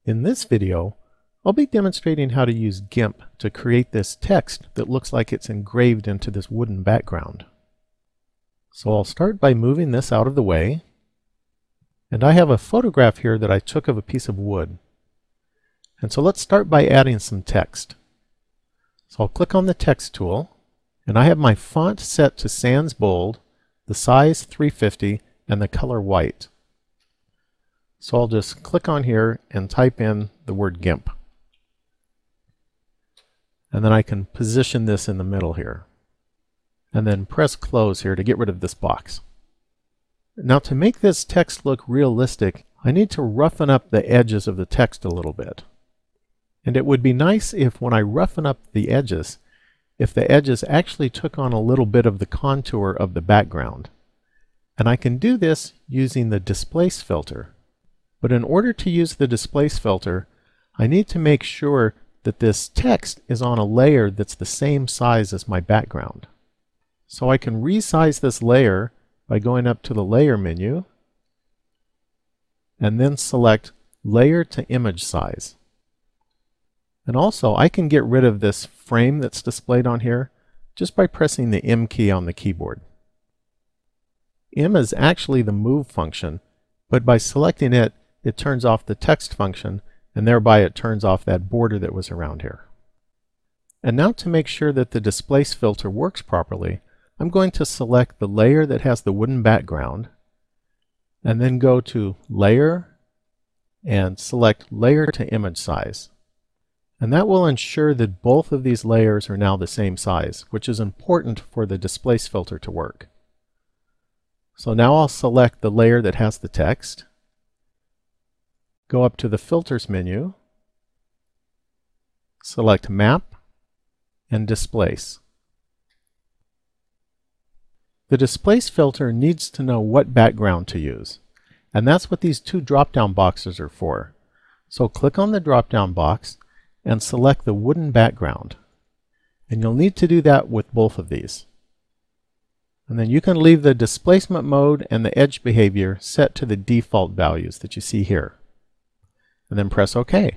In this video, I'll be demonstrating how to use GIMP to create this text that looks like it's engraved into this wooden background. So I'll start by moving this out of the way. And I have a photograph here that I took of a piece of wood. And so let's start by adding some text. So I'll click on the text tool, and I have my font set to Sans Bold, the size 350, and the color white. So I'll just click on here and type in the word GIMP. And then I can position this in the middle here. And then press close here to get rid of this box. Now to make this text look realistic, I need to roughen up the edges of the text a little bit. And it would be nice if when I roughen up the edges, if the edges actually took on a little bit of the contour of the background. And I can do this using the Displace filter. But in order to use the Displace filter, I need to make sure that this text is on a layer that's the same size as my background. So I can resize this layer by going up to the Layer menu and then select Layer to Image Size. And also I can get rid of this frame that's displayed on here just by pressing the M key on the keyboard. M is actually the move function, but by selecting it, it turns off the text function, and thereby it turns off that border that was around here. And now to make sure that the Displace filter works properly, I'm going to select the layer that has the wooden background, and then go to Layer, and select Layer to Image Size. And that will ensure that both of these layers are now the same size, which is important for the Displace filter to work. So now I'll select the layer that has the text, go up to the Filters menu, select Map, and Displace. The Displace filter needs to know what background to use, and that's what these two drop-down boxes are for. So click on the drop-down box and select the wooden background. And you'll need to do that with both of these. And then you can leave the displacement mode and the edge behavior set to the default values that you see here. And then press OK.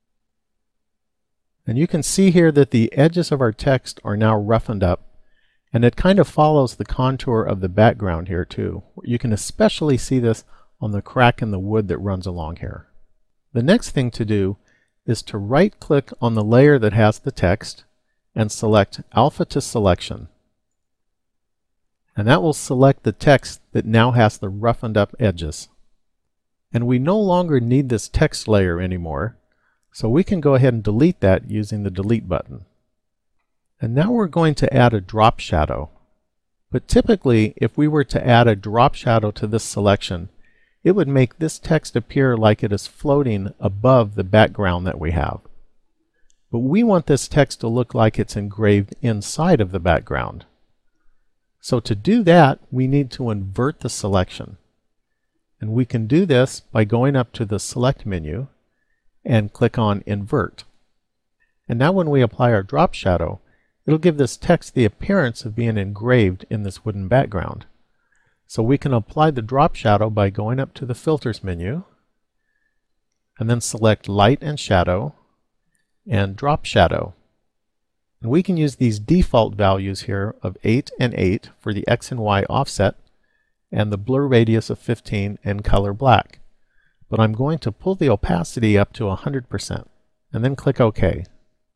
And you can see here that the edges of our text are now roughened up, and it kind of follows the contour of the background here too. You can especially see this on the crack in the wood that runs along here. The next thing to do is to right-click on the layer that has the text and select Alpha to Selection. And that will select the text that now has the roughened up edges. And we no longer need this text layer anymore, so we can go ahead and delete that using the Delete button. And now we're going to add a drop shadow. But typically, if we were to add a drop shadow to this selection, it would make this text appear like it is floating above the background that we have. But we want this text to look like it's engraved inside of the background. So to do that, we need to invert the selection. And we can do this by going up to the Select menu and click on Invert. And now when we apply our drop shadow, it'll give this text the appearance of being engraved in this wooden background. So we can apply the drop shadow by going up to the Filters menu and then select Light and Shadow and Drop Shadow. And we can use these default values here of 8 and 8 for the X and Y offset and the blur radius of 15 and color black. But I'm going to pull the opacity up to 100% and then click OK.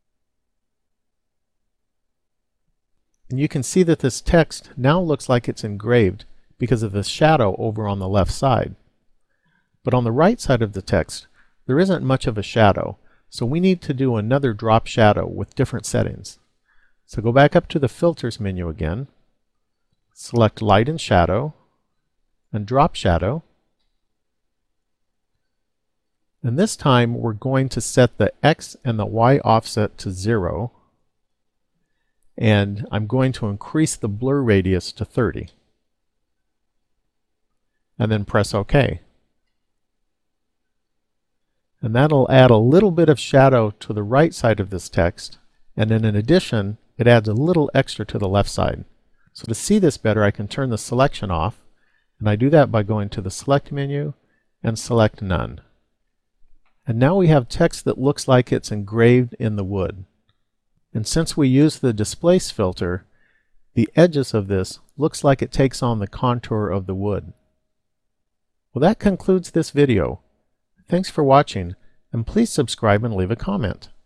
And you can see that this text now looks like it's engraved because of the shadow over on the left side. But on the right side of the text, there isn't much of a shadow, so we need to do another drop shadow with different settings. So go back up to the Filters menu again, select Light and Shadow, and Drop Shadow. And this time we're going to set the X and the Y offset to 0, and I'm going to increase the blur radius to 30. And then press OK. And that'll add a little bit of shadow to the right side of this text, and then in addition, it adds a little extra to the left side. So to see this better, I can turn the selection off, and I do that by going to the Select menu and select None. And now we have text that looks like it's engraved in the wood. And since we use the displace filter, the edges of this looks like it takes on the contour of the wood. Well, that concludes this video. Thanks for watching, and please subscribe and leave a comment.